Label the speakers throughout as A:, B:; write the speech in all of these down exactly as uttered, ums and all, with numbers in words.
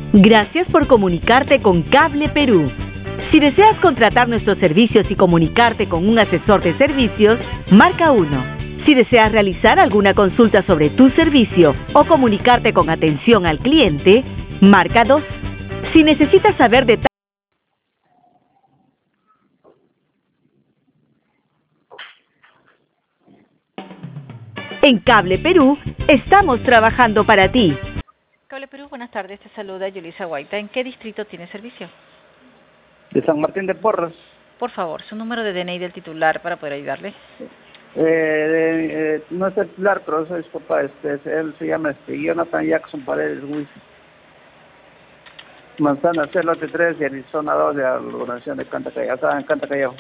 A: Gracias por comunicarte con Cable Perú. Si deseas contratar nuestros servicios y comunicarte con un asesor de servicios, marca uno. Si deseas realizar alguna consulta sobre tu servicio o comunicarte con atención al cliente, marca dos. Si necesitas saber detalles. En Cable Perú, estamos trabajando para ti.
B: Cable Perú, buenas tardes, te saluda Yulisa Guaita. ¿En qué distrito tiene servicio?
C: De San Martín de Porras.
B: Por favor, su número de D N I del titular para poder ayudarle.
C: Eh, de, eh, no es el titular, pero eso es papá, este, es- él se llama este, Jonathan Jackson Paredes Ruiz. Manzana C Lote tres y Arizona dos de la organización de Canta Callao, acá en Canta Callao.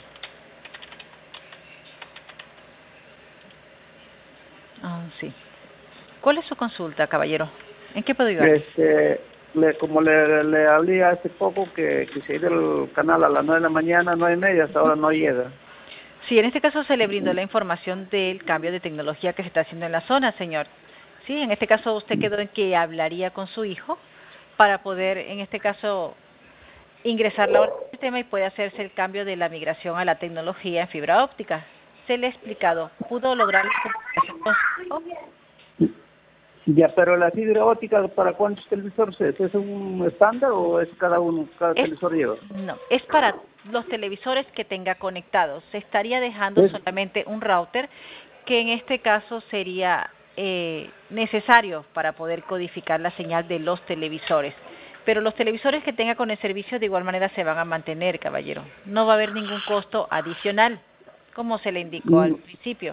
B: Ah, sí. ¿Cuál es su consulta, caballero? ¿En qué puedo ayudarle?
C: Este, le, como le, le hablé hace poco que, que se iba el canal a las nueve de la mañana, nueve y media, hasta ahora no llega.
B: Sí, en este caso se le brindó la información del cambio de tecnología que se está haciendo en la zona, señor. Sí, en este caso usted quedó en que hablaría con su hijo para poder, en este caso, ingresar la orden del sistema y puede hacerse el cambio de la migración a la tecnología en fibra óptica. Se le ha explicado, ¿pudo lograr la comunicación con su hijo?
C: Ya, pero la fibra óptica, ¿para cuántos televisores es? ¿Es un estándar o es cada uno, cada
B: Es,
C: televisor lleva?
B: no, es para los televisores que tenga conectados. Se estaría dejando
C: ¿Es?
B: solamente un router que en este caso sería eh, necesario para poder codificar la señal de los televisores. Pero los televisores que tenga con el servicio de igual manera se van a mantener, caballero. No va a haber ningún costo adicional, como se le indicó al
C: Mm,
B: principio.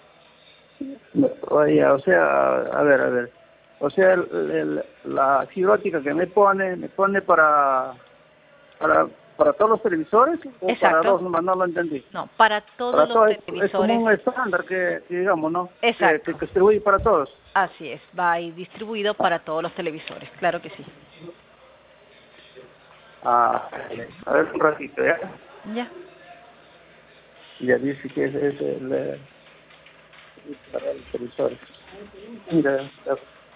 C: Oye, o sea, a ver, a ver. O sea, el, el- la fibra óptica que me pone, me pone para, para, para todos los televisores o
B: Exacto.
C: para dos, no, no lo entendí.
B: No, para todos
C: Para
B: los
C: todos, es, es como
B: televisores.
C: un estándar que, que digamos, ¿no? Que,
B: Exacto.
C: que, que distribuye para todos.
B: Así es, va a ir distribuido para todos los televisores, claro que sí.
C: Ah, a ver, un ratito, ¿ya?
B: Ya.
C: Ya dice que es, es el, eh, para los televisores. Mira, ya.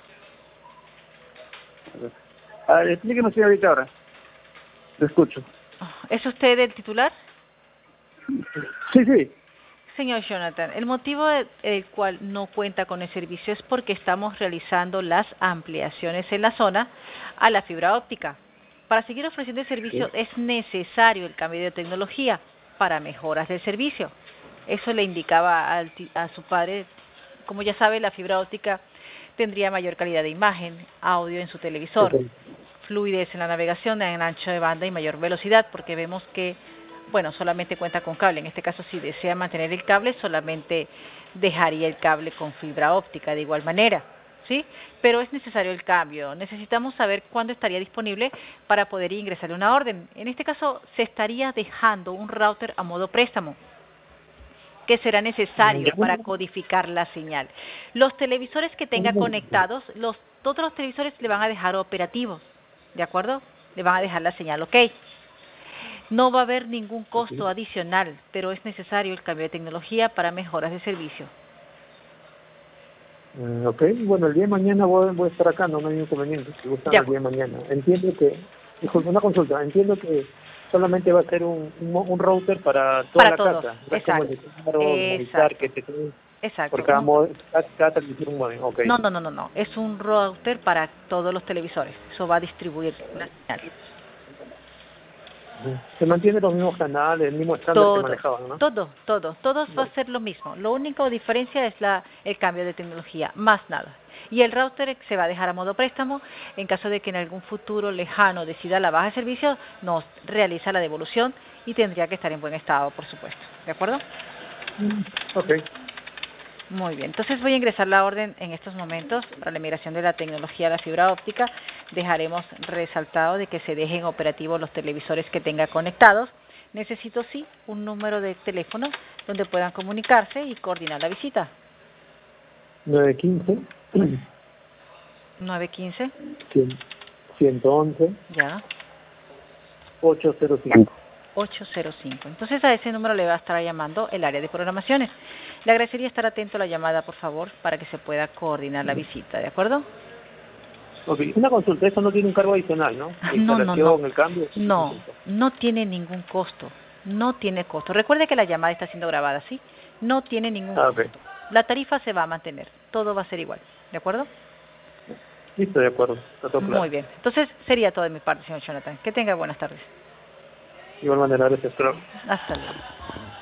C: A ver, a ver, explíqueme, señorita, ahora. Le escucho.
B: ¿Es usted el titular?
C: Sí, sí.
B: Señor Jonathan, el motivo de- el cual no cuenta con el servicio es porque estamos realizando las ampliaciones en la zona a la fibra óptica. Para seguir ofreciendo el servicio
C: Sí.
B: es necesario el cambio de tecnología para mejoras del servicio. Eso le indicaba al ti- a su padre. Como ya sabe, la fibra óptica tendría mayor calidad de imagen, audio en su televisor,
C: Ok.
B: fluidez en la navegación, en ancho de banda y mayor velocidad, porque vemos que, bueno, solamente cuenta con cable. En este caso, si desea mantener el cable, solamente dejaría el cable con fibra óptica de igual manera, ¿sí? Pero es necesario el cambio. Necesitamos saber cuándo estaría disponible para poder ingresarle una orden. En este caso, se estaría dejando un router a modo préstamo, que será necesario para codificar la señal. Los televisores que tenga conectados, los, todos los televisores le van a dejar operativos, ¿de acuerdo? Le van a dejar la señal OK. No va a haber ningún costo adicional, pero es necesario el cambio de tecnología para mejoras de servicio.
D: Mm, ok, bueno, el día de mañana voy, voy a estar acá, no me hay inconveniente, si gustan
B: De
D: el día de mañana. Entiendo que, disculpe, una consulta, entiendo que solamente va a ser un, un, mo- un router para toda
B: Para
D: la
B: todos,
D: casa, no es como el de
B: exacto,
D: claro, Movistar,
B: exacto,
D: que te tiene
B: exacto.
D: por cada,
B: Un-
D: mod- cada, cada televisor un modem, ok.
B: No, no, no, no, no, es un router para todos los televisores. Eso va a distribuir la señal.
D: Ujú. Se mantienen los mismos canales, el mismo estándar que
B: Todo,
D: manejaban, ¿no?
B: todo, todo, todos va a ser lo mismo. Lo único diferencia es la, el cambio de tecnología, más nada. Y el router se va a dejar a modo préstamo. En caso de que en algún futuro lejano decida la baja de servicio, nos realiza la devolución y tendría que estar en buen estado, por supuesto. ¿De acuerdo?
D: Ok.
B: Muy bien, entonces voy a ingresar la orden en estos momentos para la migración de la tecnología a la fibra óptica. Dejaremos resaltado de que se dejen operativos los televisores que tenga conectados. Necesito, sí, un número de teléfono donde puedan comunicarse y coordinar la visita.
D: nueve quince,
B: nueve quince,
D: ciento once,
B: ya,
D: ochocientos cinco.
B: ocho cero cinco. Entonces a ese número le va a estar llamando el área de programaciones. Le agradecería estar atento a la llamada, por favor, para que se pueda coordinar la visita, ¿de acuerdo?
D: Ok, una consulta, eso no tiene un cargo adicional, ¿no? La
B: No, no,
D: instalación,
B: no.
D: el cambio. es una
B: No,
D: consulta.
B: no tiene ningún costo. No tiene costo. Recuerde que la llamada está siendo grabada, ¿sí? No tiene ningún
D: Ah, ok.
B: costo. La tarifa se va a mantener. Todo va a ser igual. ¿De acuerdo?
D: Listo, de acuerdo. Está todo claro.
B: Muy bien. Entonces, sería todo de mi parte, señor Jonathan. Que tenga buenas tardes.
D: De igual manera, gracias, claro.
B: Hasta luego.